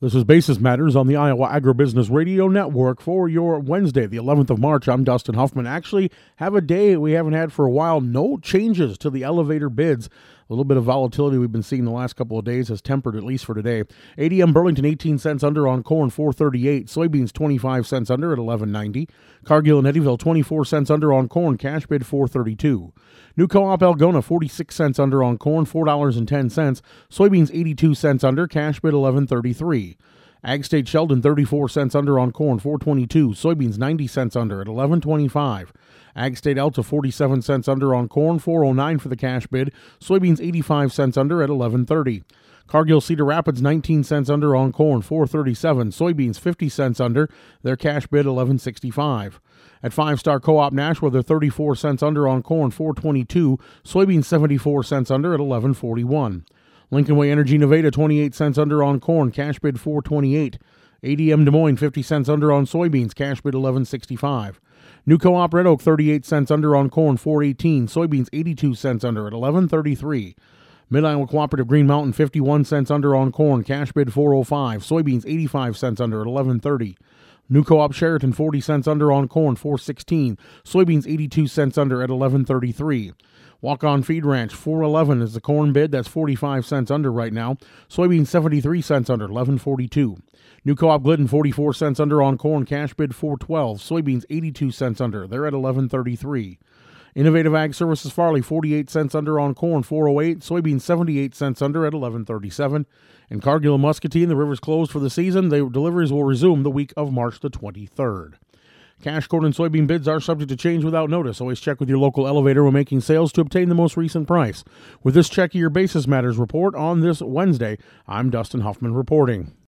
This is Basis Matters on the Iowa Agribusiness Radio Network for your Wednesday, the 11th of March. I'm Dustin Huffman. Actually, have a day we haven't had for a while. No changes to the elevator bids. A little bit of volatility we've been seeing the last couple of days has tempered, at least for today. ADM Burlington, 18 cents under on corn, $4.38. Soybeans, 25 cents under at $11.90. Cargill and Eddyville, 24 cents under on corn, cash bid $4.32. New Co-op Algona, 46 cents under on corn, $4.10. Soybeans, 82 cents under, cash bid $11.33. Ag State Sheldon, 34 cents under on corn, $4.22. Soybeans, 90 cents under at $11.25. Ag State Alta, 47 cents under on corn, $4.09 for the cash bid. Soybeans, 85 cents under at $11.30. Cargill Cedar Rapids, 19 cents under on corn, $4.37. Soybeans, 50 cents under, their cash bid $11.65. At 5-Star Co-op Nashua, they're 34 cents under on corn, $4.22. Soybeans, 74 cents under at $11.41. Lincoln Way Energy Nevada, 28 cents under on corn, cash bid $4.28. ADM Des Moines, 50 cents under on soybeans, cash bid $11.65. New Co-op Red Oak, 38 cents under on corn, $4.18. Soybeans, 82 cents under at $11.33. Mid-Iowa Cooperative Green Mountain, 51 cents under on corn, cash bid $4.05. Soybeans, 85 cents under at $11.30. New Co-op Sheraton, 40 cents under on corn, $4.16. Soybeans, 82 cents under at $11.33. Walk-On Feed Ranch, $4.11 is the corn bid. That's 45 cents under right now. Soybeans, 73 cents under, $11.42. New Co-op Glidden, 44 cents under on corn, cash bid $4.12. Soybeans, 82 cents under. They're at $11.33. Innovative Ag Services Farley, 48 cents under on corn, $4.08. Soybeans, 78 cents under at $11.37. And Cargill and Muscatine, the river's closed for the season. The deliveries will resume the week of March the 23rd. Cash corn and soybean bids are subject to change without notice. Always check with your local elevator when making sales to obtain the most recent price. With this Check Your Basis Matters report on this Wednesday, I'm Dustin Huffman reporting.